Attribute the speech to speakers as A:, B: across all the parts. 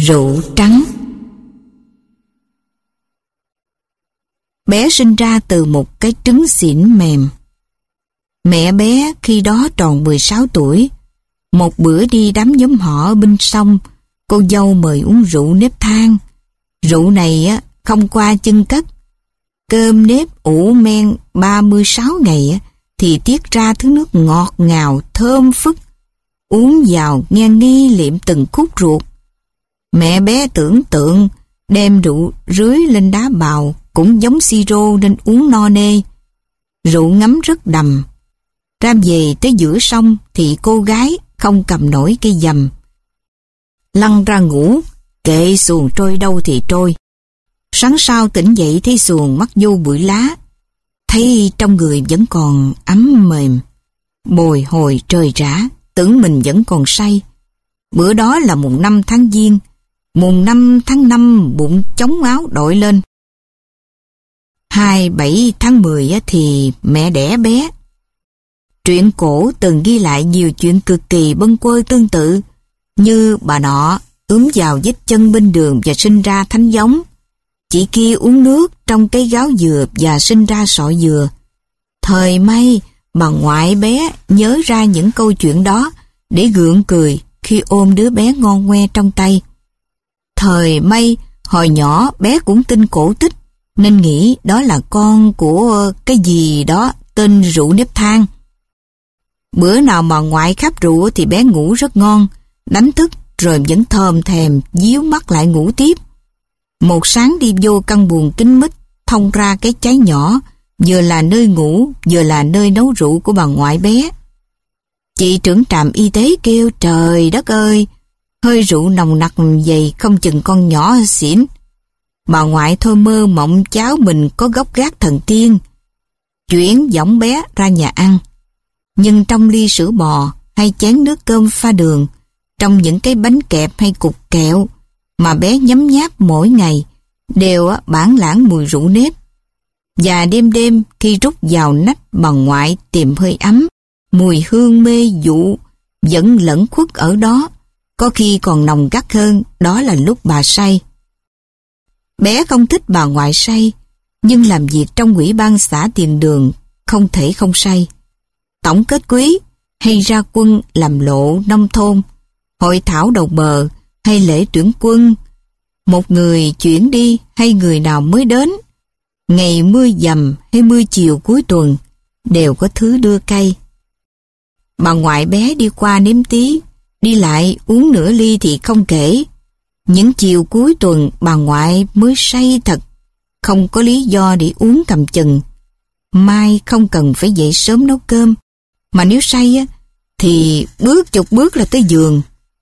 A: Rượu trắng. Bé sinh ra từ một cái trứng xỉn mềm. Mẹ bé khi đó tròn 16 tuổi. Một bữa đi đám nhóm họ ở bên sông, cô dâu mời uống rượu nếp than. Rượu này không qua chân cất. Cơm nếp ủ men 36 ngày thì tiết ra thứ nước ngọt ngào thơm phức. Uống vào nghe nghi liệm từng khúc ruột. Mẹ bé tưởng tượng đem rượu rưới lên đá bào cũng giống siro nên uống no nê. Rượu ngấm rất đầm. Ra về tới giữa sông thì cô gái không cầm nổi cây dầm. Lăn ra ngủ, kệ xuồng trôi đâu thì trôi. Sáng sau tỉnh dậy thấy xuồng mắc vô bụi lá. Thấy trong người vẫn còn ấm mềm. Bồi hồi trời rã, tưởng mình vẫn còn say. Bữa đó là mùng 5 tháng Giêng. Mùng 5 tháng 5 bụng chống áo đội lên. 27 tháng 10 thì mẹ đẻ bé. Truyện cổ từng ghi lại nhiều chuyện cực kỳ bâng quơ tương tự, như bà nọ ướm vào vết chân bên đường và sinh ra thánh giống. Chị kia uống nước trong cái gáo dừa và sinh ra sọ dừa. Thời may bà ngoại bé nhớ ra những câu chuyện đó để gượng cười khi ôm đứa bé ngon ngoe trong tay. Thời may hồi nhỏ bé cũng tin cổ tích nên nghĩ đó là con của cái gì đó tên rượu nếp than. Bữa nào mà ngoại khắp rượu thì bé ngủ rất ngon, đánh thức rồi vẫn thòm thèm díu mắt lại ngủ tiếp. Một sáng đi vô căn buồng kín mít thông ra cái cháy nhỏ, vừa là nơi ngủ vừa là nơi nấu rượu của bà ngoại bé. Chị trưởng trạm y tế kêu trời đất ơi, hơi rượu nồng nặc vậy không chừng con nhỏ xỉn. Bà ngoại thôi mơ mộng cháu mình có gốc gác thần tiên. Chuyển giỏng bé ra nhà ăn. Nhưng trong ly sữa bò hay chén nước cơm pha đường, trong những cái bánh kẹp hay cục kẹo mà bé nhấm nháp mỗi ngày, đều bản lãng mùi rượu nếp. Và đêm đêm khi rút vào nách bà ngoại tìm hơi ấm, mùi hương mê dụ vẫn lẫn khuất ở đó, có khi còn nồng gắt hơn, đó là lúc bà say. Bé không thích bà ngoại say, nhưng làm việc trong ủy ban xã Tiền Đường không thể không say. Tổng kết quý hay ra quân làm lộ nông thôn, hội thảo đầu bờ hay lễ tuyển quân, một người chuyển đi hay người nào mới đến, ngày mưa dầm hay mưa chiều cuối tuần đều có thứ đưa cay. Bà ngoại bé đi qua nếm tí, đi lại uống nửa ly thì không kể. Những chiều cuối tuần bà ngoại mới say thật, không có lý do để uống cầm chừng. Mai không cần phải dậy sớm nấu cơm, mà nếu say thì bước chục bước là tới giường.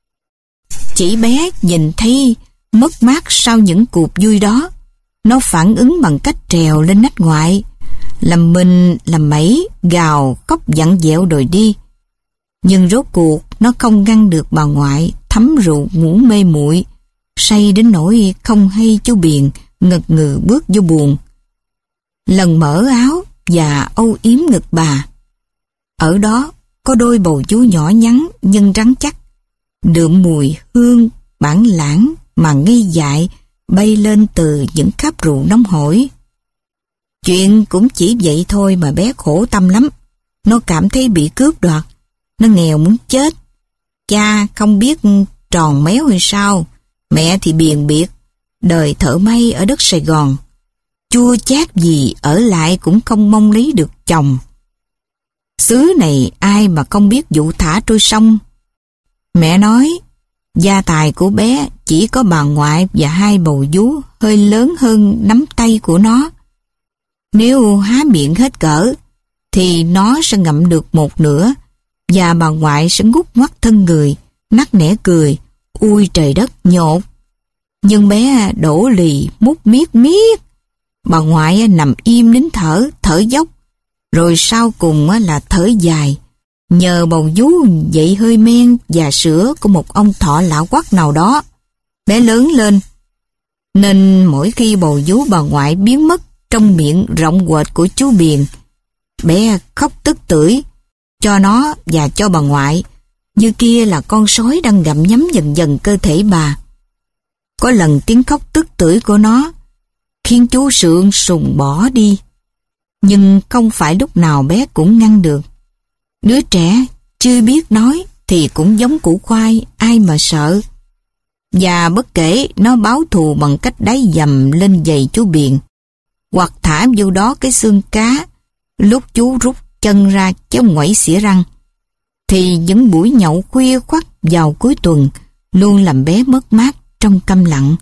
A: Chỉ bé nhìn thấy mất mát sau những cuộc vui đó, nó phản ứng bằng cách trèo lên nách ngoại, làm mình làm mẩy, gào khóc vặn vẹo đòi đi. Nhưng rốt cuộc nó không ngăn được bà ngoại thấm rượu ngủ mê muội, say đến nỗi không hay chú Biền ngật ngừ bước vô buồng. Lần mở áo và âu yếm ngực bà. Ở đó có đôi bầu vú nhỏ nhắn nhưng rắn chắc, đượm mùi hương bản lãng mà ngây dại bay lên từ những khắp rượu nóng hổi. Chuyện cũng chỉ vậy thôi mà bé khổ tâm lắm. Nó cảm thấy bị cướp đoạt, nó nghèo muốn chết. Cha không biết tròn méo hay sao, mẹ thì biền biệt, đời thợ may ở đất Sài Gòn. Chua chát gì ở lại cũng không mong lấy được chồng. Xứ này ai mà không biết vụ thả trôi sông. Mẹ nói, gia tài của bé chỉ có bà ngoại và hai bầu vú hơi lớn hơn nắm tay của nó. Nếu há miệng hết cỡ, thì nó sẽ ngậm được một nửa, và bà ngoại sẽ ngút ngoắt thân người, nắc nẻ cười, ui trời đất nhột. Nhưng bé đổ lì, mút miết miết. Bà ngoại nằm im nín thở, thở dốc, rồi sau cùng là thở dài, nhờ bầu vú dậy hơi men và sữa của một ông thọ lão quắc nào đó. Bé lớn lên, nên mỗi khi bầu vú bà ngoại biến mất trong miệng rộng quệt của chú Biền, bé khóc tức tưởi, cho nó và cho bà ngoại, như kia là con sói đang gặm nhấm dần dần cơ thể bà. Có lần tiếng khóc tức tưởi của nó khiến chú Sượng sùng bỏ đi. Nhưng không phải lúc nào bé cũng ngăn được. Đứa trẻ chưa biết nói thì cũng giống củ khoai, ai mà sợ. Và bất kể nó báo thù bằng cách đáy dầm lên giày chú Biền, hoặc thả vô đó cái xương cá lúc chú rút chân ra cháu ngoảy xỉa răng, thì những buổi nhậu khuya khoắt vào cuối tuần luôn làm bé mất mát trong câm lặng.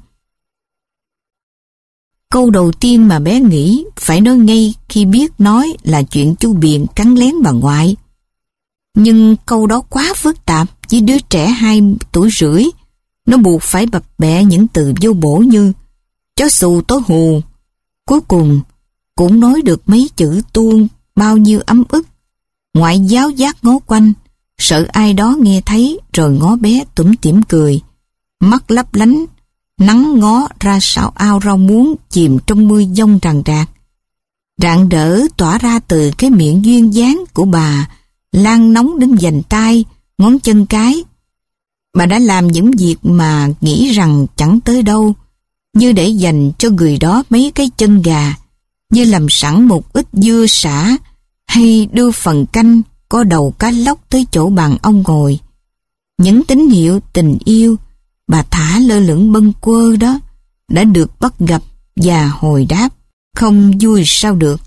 A: Câu đầu tiên mà bé nghĩ phải nói ngay khi biết nói là chuyện chú Biền cắn lén bà ngoại. Nhưng câu đó quá phức tạp với đứa trẻ 2 tuổi rưỡi. Nó buộc phải bập bẹ những từ vô bổ như chó xù tối hù. Cuối cùng cũng nói được mấy chữ tuôn bao nhiêu ấm ức. Ngoại giáo giác ngó quanh, sợ ai đó nghe thấy, rồi ngó bé tủm tỉm cười, mắt lấp lánh, nắng ngó ra sao ao rau muống chìm trong mưa giông ràng rạc. Rạng rỡ tỏa ra từ cái miệng duyên dáng của bà, lan nóng đến vành tay, ngón chân cái. Bà đã làm những việc mà nghĩ rằng chẳng tới đâu, như để dành cho người đó mấy cái chân gà, như làm sẵn một ít dưa sả, hay đưa phần canh có đầu cá lóc tới chỗ bàn ông ngồi. Những tín hiệu tình yêu bà thả lơ lửng bâng quơ đó đã được bắt gặp và hồi đáp, không vui sao được.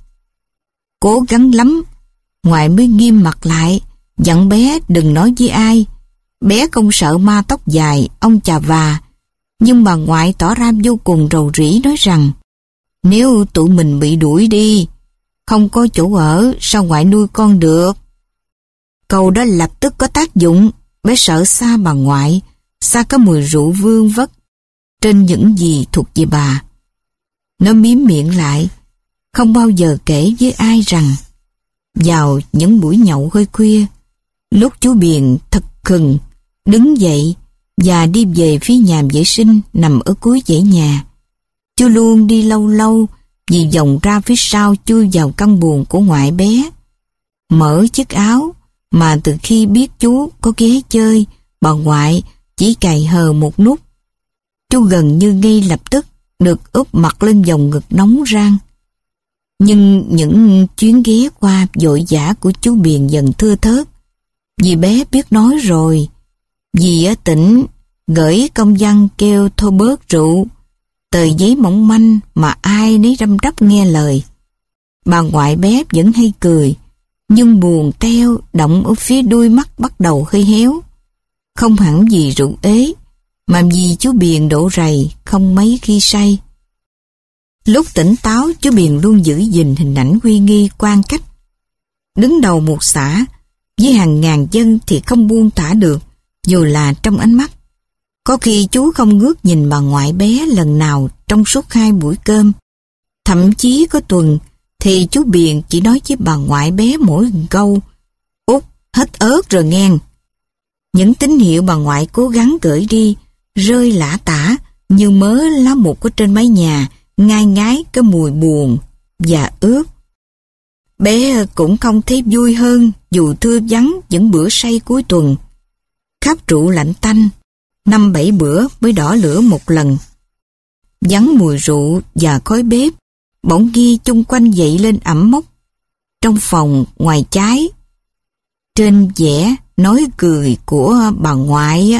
A: Cố gắng lắm, ngoại mới nghiêm mặt lại, dặn bé đừng nói với ai. Bé không sợ ma tóc dài, ông chà và, nhưng bà ngoại tỏ ra vô cùng rầu rĩ nói rằng nếu tụi mình bị đuổi đi, không có chỗ ở, sao ngoại nuôi con được? Câu đó lập tức có tác dụng. Bé sợ xa bà ngoại, xa cái mùi rượu vương vất trên những gì thuộc về bà. Nó miếm miệng lại, không bao giờ kể với ai rằng vào những buổi nhậu hơi khuya, lúc chú Biền thật khừng đứng dậy và đi về phía nhà vệ sinh nằm ở cuối dãy nhà, chú luôn đi lâu lâu vì vòng ra phía sau chui vào căn buồng của ngoại bé, mở chiếc áo mà từ khi biết chú có ghé chơi, bà ngoại chỉ cài hờ một nút. Chú gần như ngay lập tức được úp mặt lên vòng ngực nóng rang. Nhưng những chuyến ghé qua vội vã của chú Biền dần thưa thớt, vì bé biết nói rồi. Dì ở tỉnh gửi công văn kêu thôi bớt rượu, tờ giấy mỏng manh mà ai nấy răm rắp nghe lời. Bà ngoại bé vẫn hay cười, nhưng buồn teo động ở phía đuôi mắt bắt đầu hơi héo. Không hẳn vì rượu ế, mà vì chú Biền độ rầy không mấy khi say. Lúc tỉnh táo, chú Biền luôn giữ gìn hình ảnh uy nghi quan cách. Đứng đầu một xã, với hàng ngàn dân thì không buông thả được, dù là trong ánh mắt. Có khi chú không ngước nhìn bà ngoại bé lần nào trong suốt 2 buổi cơm. Thậm chí có tuần thì chú Biền chỉ nói với bà ngoại bé mỗi câu: "Út, hết ớt rồi ngang." Những tín hiệu bà ngoại cố gắng gửi đi rơi lả tả như mớ lá mục ở trên mái nhà, ngai ngái cái mùi buồn và ướt. Bé cũng không thấy vui hơn dù thưa vắng những bữa say cuối tuần. Khắp rượu lạnh tanh, 5-7 bữa mới đỏ lửa một lần. Vắng mùi rượu và khói bếp, bỗng ghi chung quanh dậy lên ẩm mốc. Trong phòng ngoài trái, trên vẻ nói cười của bà ngoại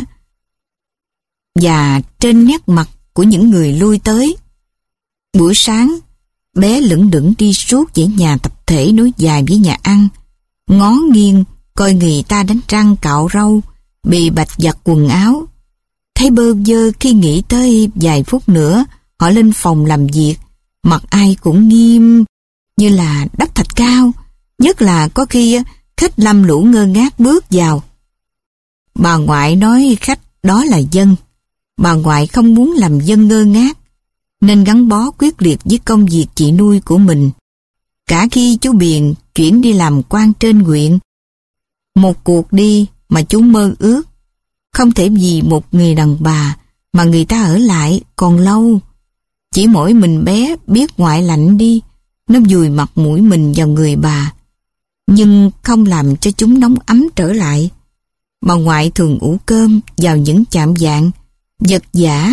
A: và trên nét mặt của những người lui tới. Buổi sáng, bé lững đững đi suốt dãy nhà tập thể nối dài với nhà ăn, ngó nghiêng coi người ta đánh răng cạo râu, bì bạch giặt quần áo. Thấy bơ vơ khi nghĩ tới vài phút nữa họ lên phòng làm việc, mặt ai cũng nghiêm như là đắp thạch cao, nhất là có khi khách lâm lũ ngơ ngác bước vào. Bà ngoại nói khách đó là dân. Bà ngoại không muốn làm dân ngơ ngác, nên gắn bó quyết liệt với công việc chị nuôi của mình. Cả khi chú Biền chuyển đi làm quan trên huyện, một cuộc đi mà chú mơ ước. Không thể vì một người đàn bà mà người ta ở lại còn lâu. Chỉ mỗi mình bé biết ngoại lạnh đi, nó vùi mặt mũi mình vào người bà, nhưng không làm cho chúng nóng ấm trở lại. Bà ngoại thường ủ cơm vào những chạm vạng, vật vã,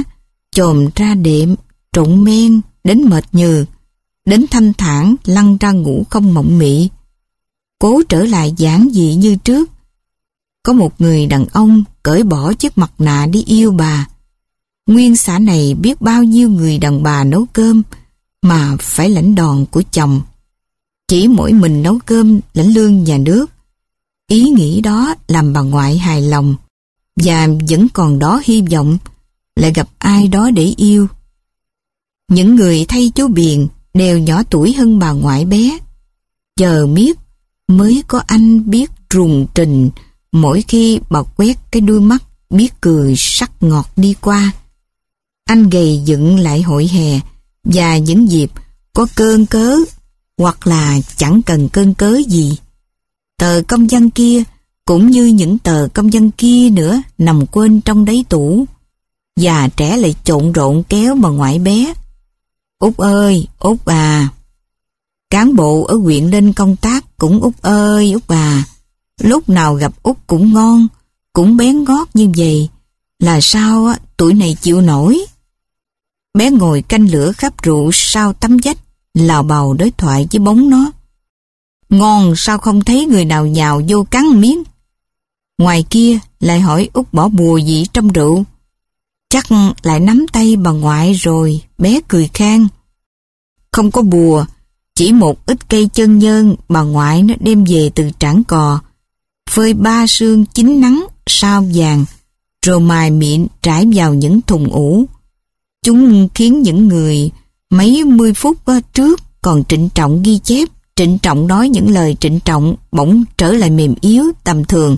A: chồm ra đệm, trộn men, đến mệt nhừ, đến thanh thản lăn ra ngủ không mộng mị. Cố trở lại giản dị như trước. Có một người đàn ông cởi bỏ chiếc mặt nạ đi yêu bà. Nguyên xã này biết bao nhiêu người đàn bà nấu cơm mà phải lãnh đòn của chồng. Chỉ mỗi mình nấu cơm lãnh lương nhà nước. Ý nghĩ đó làm bà ngoại hài lòng và vẫn còn đó hy vọng lại gặp ai đó để yêu. Những người thay chú Biền đều nhỏ tuổi hơn bà ngoại bé. Chờ miết mới có anh biết rùng trình mỗi khi bà quét cái đuôi mắt biết cười sắc ngọt đi qua. Anh gầy dựng lại hội hè và những dịp có cơn cớ hoặc là chẳng cần cơn cớ gì. Tờ công văn kia cũng như những tờ công văn kia nữa nằm quên trong đáy tủ. Già trẻ lại trộn rộn kéo bà ngoại bé. Út ơi, Út à. Cán bộ ở huyện lên công tác cũng Út ơi, Út à. Lúc nào gặp Út cũng ngon, cũng bén gót như vậy. Là sao á, tuổi này chịu nổi. Bé ngồi canh lửa khắp rượu sau tấm vách, lào bào đối thoại với bóng nó. Ngon sao không thấy người nào nhào vô cắn miếng. Ngoài kia lại hỏi Út bỏ bùa gì trong rượu. Chắc lại nắm tay bà ngoại rồi, bé cười khan. Không có bùa, chỉ một ít cây chân nhơn bà ngoại nó đem về từ Trảng Cò, phơi 3 sương chín nắng sao vàng, rồi mài mịn trải vào những thùng ủ. Chúng khiến những người mấy mươi phút trước còn trịnh trọng ghi chép, trịnh trọng nói những lời trịnh trọng bỗng trở lại mềm yếu tầm thường.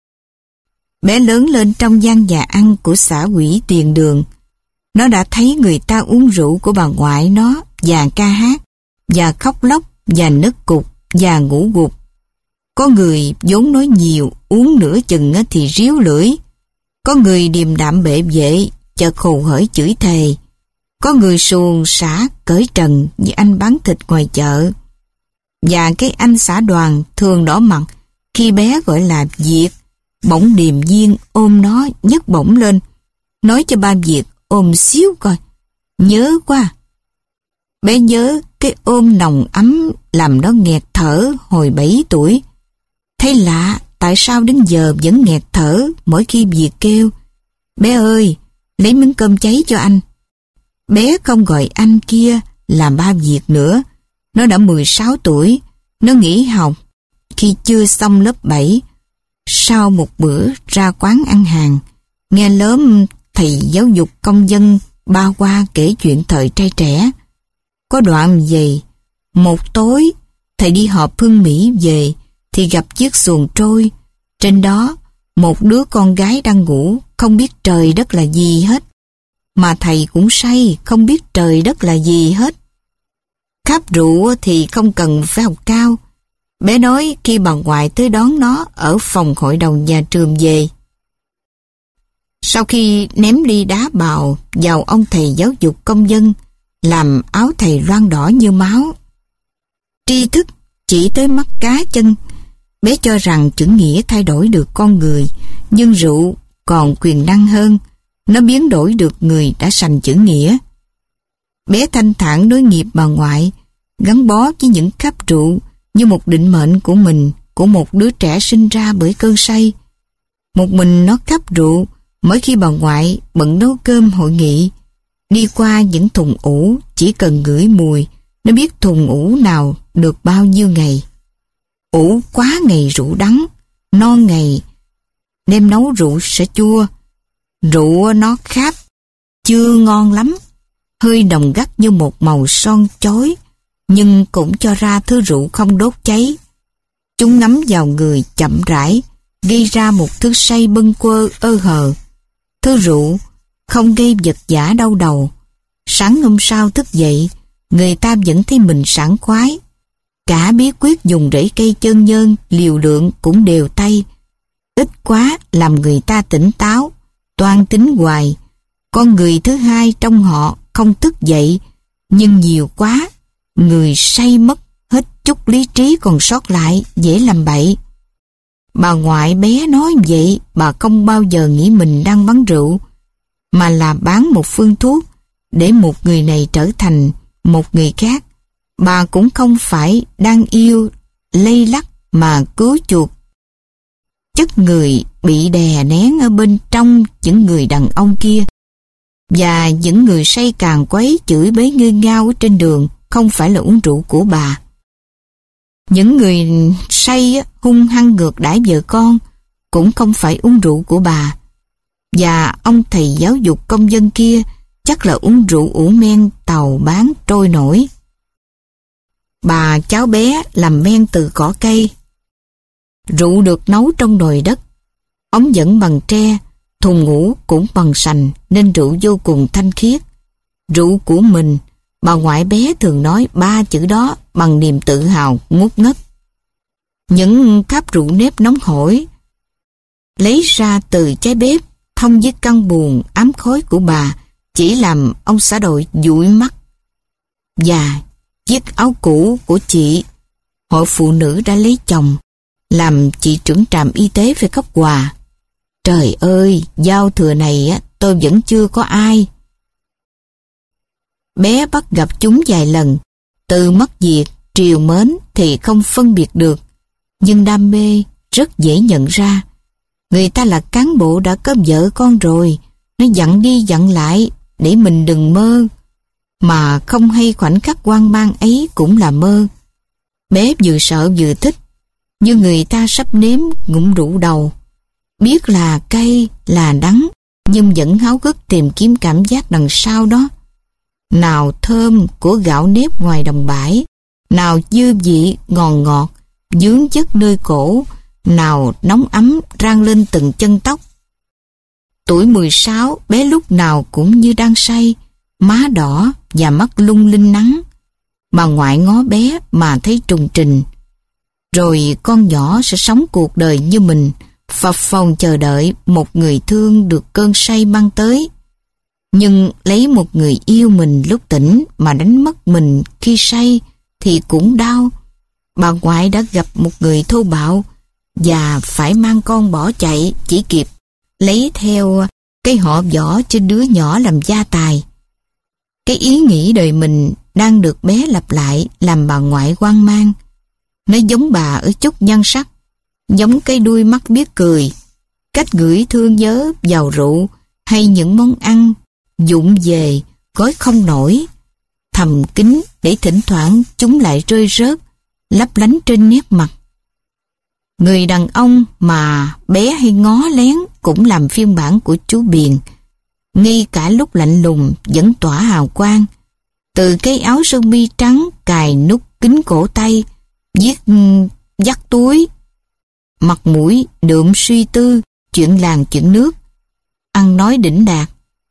A: Bé lớn lên trong gian nhà ăn của xã ủy Tiền Đường. Nó đã thấy người ta uống rượu của bà ngoại nó và ca hát, và khóc lóc, và nức cục, và ngủ gục. Có người vốn nói nhiều, uống nửa chừng thì ríu lưỡi. Có người điềm đạm bệ vệ, chợt hồ hởi chửi thề. Có người xuồng xả cởi trần như anh bán thịt ngoài chợ. Và cái anh xã đoàn thường đỏ mặt khi bé gọi là Việt, bỗng điềm nhiên ôm nó nhấc bổng lên, nói cho ba Việt ôm xíu coi. Nhớ quá. Bé nhớ cái ôm nồng ấm làm nó nghẹt thở hồi 7 tuổi. Thấy lạ tại sao đến giờ vẫn nghẹt thở mỗi khi Việt kêu: Bé ơi, lấy miếng cơm cháy cho anh. Bé không gọi anh kia là ba Việt nữa. Nó đã 16 tuổi. Nó nghỉ học khi chưa xong lớp 7. Sau một bữa ra quán ăn hàng, nghe lớp thầy giáo dục công dân ba qua kể chuyện thời trai trẻ. Có đoạn về, một tối thầy đi họp Hương Mỹ về thì gặp chiếc xuồng trôi. Trên đó một đứa con gái đang ngủ, không biết trời đất là gì hết. Mà thầy cũng say, không biết trời đất là gì hết. Khắp rượu thì không cần phải học cao. Bé nói khi bà ngoại tới đón nó ở phòng hội đồng nhà trường về. Sau khi ném đi đá bào vào ông thầy giáo dục công dân, làm áo thầy loang đỏ như máu. Tri thức chỉ tới mắt cá chân. Bé cho rằng chữ nghĩa thay đổi được con người, nhưng rượu còn quyền năng hơn. Nó biến đổi được người đã sành chữ nghĩa. Bé thanh thản đối nghiệp bà ngoại, gắn bó với những khắp rượu như một định mệnh của mình, của một đứa trẻ sinh ra bởi cơn say. Một mình nó khắp rượu mỗi khi bà ngoại bận nấu cơm hội nghị. Đi qua những thùng ủ, chỉ cần ngửi mùi, nó biết thùng ủ nào được bao nhiêu ngày. Ủ quá ngày rượu đắng, non ngày đem nấu rượu sẽ chua. Rượu nó khát, chưa ngon lắm, hơi đồng gắt như một màu son chói, nhưng cũng cho ra thứ rượu không đốt cháy. Chúng ngấm vào người chậm rãi, gây ra một thứ say bâng quơ ơ hờ. Thứ rượu không gây vật vã đau đầu. Sáng hôm sau thức dậy, người ta vẫn thấy mình sảng khoái. Cả bí quyết dùng rễ cây chân nhơn liều lượng cũng đều tay. Ít quá làm người ta tỉnh táo, toan tính hoài. Con người thứ hai trong họ không thức dậy, nhưng nhiều quá, người say mất, hết chút lý trí còn sót lại, dễ làm bậy. Bà ngoại bé nói vậy, bà không bao giờ nghĩ mình đang bắn rượu. mà là bán một phương thuốc để một người này trở thành một người khác. Bà cũng không phải đang yêu lây lắc mà cứu chuộc chất người bị đè nén ở bên trong những người đàn ông kia. Và những người say càng quấy chửi bới nghêu ngao ở trên đường không phải là uống rượu của bà. Những người say hung hăng ngược đãi vợ con cũng không phải uống rượu của bà. Và ông thầy giáo dục công dân kia chắc là uống rượu ủ men tàu bán trôi nổi. Bà cháu bé làm men từ cỏ cây. Rượu được nấu trong nồi đất, ống dẫn bằng tre, thùng ngủ cũng bằng sành nên rượu vô cùng thanh khiết. Rượu của mình, bà ngoại bé thường nói 3 chữ đó bằng niềm tự hào ngút ngất. Những cáp rượu nếp nóng hổi lấy ra từ trái bếp thông với căn buồng ám khói của bà chỉ làm ông xã đội dụi mắt. Và chiếc áo cũ của chị, hội phụ nữ đã lấy chồng, làm chị trưởng trạm y tế phải khóc quà. Trời ơi, giao thừa này tôi vẫn chưa có ai. Bé bắt gặp chúng vài lần, từ mất việc, triều mến thì không phân biệt được, nhưng đam mê rất dễ nhận ra. Người ta là cán bộ đã có vợ con rồi, nó dặn đi dặn lại để mình đừng mơ, mà không hay khoảnh khắc hoang mang ấy cũng là mơ. Bé vừa sợ vừa thích, như người ta sắp nếm ngụm rượu đầu. Biết là cay, là đắng, nhưng vẫn háo hức tìm kiếm cảm giác đằng sau đó. Nào thơm của gạo nếp ngoài đồng bãi, nào dư vị ngọt ngọt, dướng chất nơi cổ, nào nóng ấm rang lên từng chân tóc. Tuổi 16, bé lúc nào cũng như đang say, má đỏ và mắt lung linh nắng. Bà ngoại ngó bé mà thấy trùng trình. Rồi con nhỏ sẽ sống cuộc đời như mình, phập phồng chờ đợi một người thương được cơn say mang tới. Nhưng lấy một người yêu mình lúc tỉnh mà đánh mất mình khi say thì cũng đau. Bà ngoại đã gặp một người thô bạo và phải mang con bỏ chạy chỉ kịp lấy theo cái họ võ trên đứa nhỏ làm gia tài. Cái ý nghĩ đời mình đang được bé lặp lại làm bà ngoại hoang mang. Nó giống bà ở chút nhan sắc, giống cái đuôi mắt biết cười, cách gửi thương nhớ vào rượu hay những món ăn vụng về gói không nổi, thầm kín để thỉnh thoảng chúng lại rơi rớt lấp lánh trên nét mặt. Người đàn ông mà bé hay ngó lén cũng làm phiên bản của chú Biền, ngay cả lúc lạnh lùng vẫn tỏa hào quang. Từ cái áo sơ mi trắng cài nút kín cổ tay, viết dắt túi, mặt mũi đượm suy tư chuyện làng chuyện nước, ăn nói đỉnh đạt.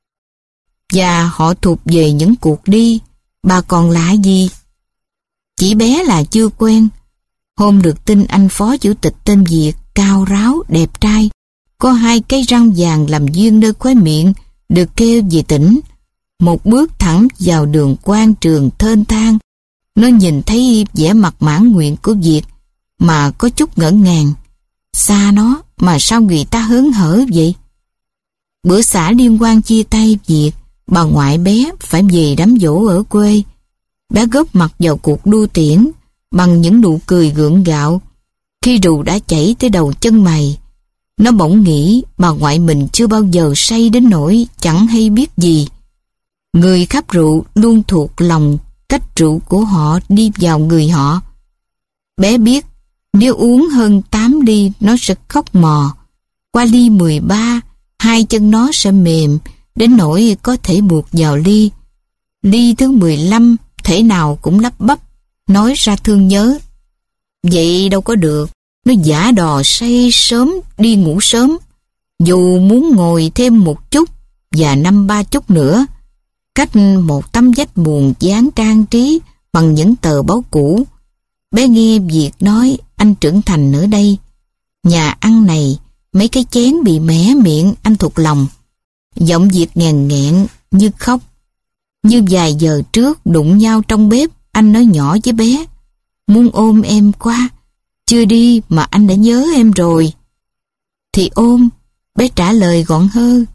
A: Và họ thuộc về những cuộc đi, bà còn lạ gì? Chỉ bé là chưa quen. Hôm được tin anh phó chủ tịch tên Việt, cao ráo, đẹp trai, có 2 cái răng vàng làm duyên nơi khóe miệng, được kêu về tỉnh. Một bước thẳng vào đường quan trường thênh thang, nó nhìn thấy vẻ mặt mãn nguyện của Việt mà có chút ngỡ ngàng. Xa nó mà sao người ta hớn hở vậy? Bữa xã liên quan chia tay Việt, bà ngoại bé phải về đám giỗ ở quê. Bé góp mặt vào cuộc đua tiễn bằng những nụ cười gượng gạo. Khi rượu đã chảy tới đầu chân mày, nó bỗng nghĩ bà ngoại mình chưa bao giờ say đến nỗi chẳng hay biết gì. Người khắp rượu luôn thuộc lòng cách rượu của họ đi vào người họ. Bé biết nếu uống hơn 8 ly nó sẽ khóc mò. Qua ly 13, 2 chân nó sẽ mềm đến nỗi có thể buộc vào ly. Ly thứ 15 thể nào cũng lắp bắp nói ra thương nhớ. Vậy đâu có được, nó giả đò say sớm đi ngủ sớm, dù muốn ngồi thêm một chút và 5-3 chút nữa, cách một tấm vách buồn dán trang trí bằng những tờ báo cũ. Bé nghe Việt nói anh trưởng thành ở đây, nhà ăn này mấy cái chén bị mẻ miệng anh thuộc lòng. Giọng Việt nghèn nghẹn như khóc. Như vài giờ trước đụng nhau trong bếp, anh nói nhỏ với bé, muốn ôm em quá, chưa đi mà anh đã nhớ em rồi. Thì ôm, bé trả lời gọn hơ.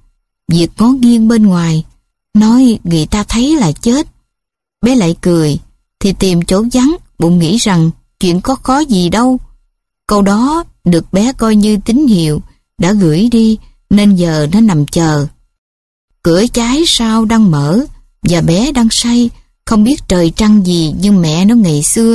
A: Việt ngó nghiêng bên ngoài, nói người ta thấy là chết. Bé lại cười, thì tìm chỗ vắng, bụng nghĩ rằng chuyện có khó gì đâu. Câu đó được bé coi như tín hiệu, đã gửi đi, nên giờ nó nằm chờ. Cửa trái sau đang mở, và bé đang say, không biết trời trăng gì nhưng mẹ nó ngày xưa,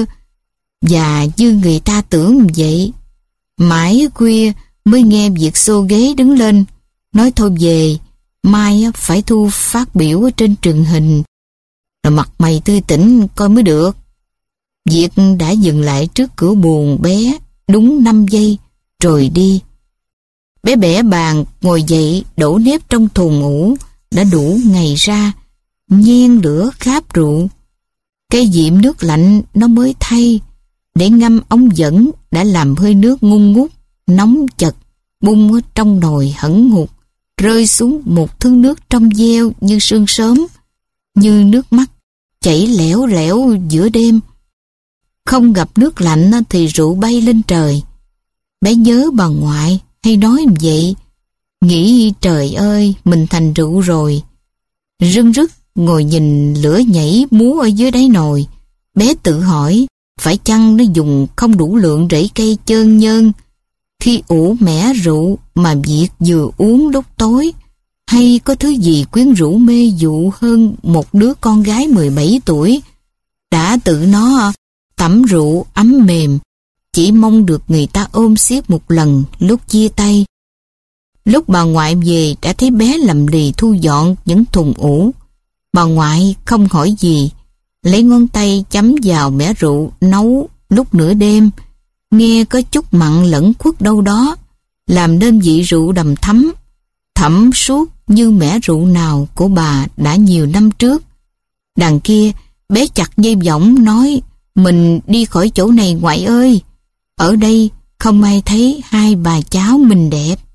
A: và như người ta tưởng vậy. Mãi khuya mới nghe Việt xô ghế đứng lên, nói thôi về, mai phải thu phát biểu ở trên truyền hình, rồi mặt mày tươi tỉnh coi mới được. Việt đã dừng lại trước cửa buồng bé đúng 5 giây, rồi đi. Bé bẻ bàn, ngồi dậy, đổ nếp trong thùng ngủ, đã đủ ngày ra, nhen lửa kháp rượu. Cây diệm nước lạnh nó mới thay, để ngâm ống dẫn đã làm hơi nước ngung ngút, nóng chật, bung ở trong nồi hẫng hụt, rơi xuống một thứ nước trong veo như sương sớm, như nước mắt chảy lẻo lẻo giữa đêm. Không gặp nước lạnh thì rượu bay lên trời. Bé nhớ bà ngoại hay nói vậy, nghĩ trời ơi mình thành rượu rồi. Rưng rức ngồi nhìn lửa nhảy múa ở dưới đáy nồi. Bé tự hỏi phải chăng nó dùng không đủ lượng rễ cây chơn nhơn khi ủ mẻ rượu mà Việt vừa uống lúc tối, hay có thứ gì quyến rũ mê dụ hơn một đứa con gái 17 tuổi đã tự nó tẩm rượu ấm mềm, chỉ mong được người ta ôm siết một lần lúc chia tay. Lúc bà ngoại về đã thấy bé lầm lì thu dọn những thùng ủ. Bà ngoại không hỏi gì, lấy ngón tay chấm vào mẻ rượu nấu lúc nửa đêm, nghe có chút mặn lẫn khuất đâu đó, làm nên vị rượu đầm thấm suốt như mẻ rượu nào của bà đã nhiều năm trước. Đằng kia, bé chặt dây võng nói, mình đi khỏi chỗ này ngoại ơi, ở đây không ai thấy hai bà cháu mình đẹp.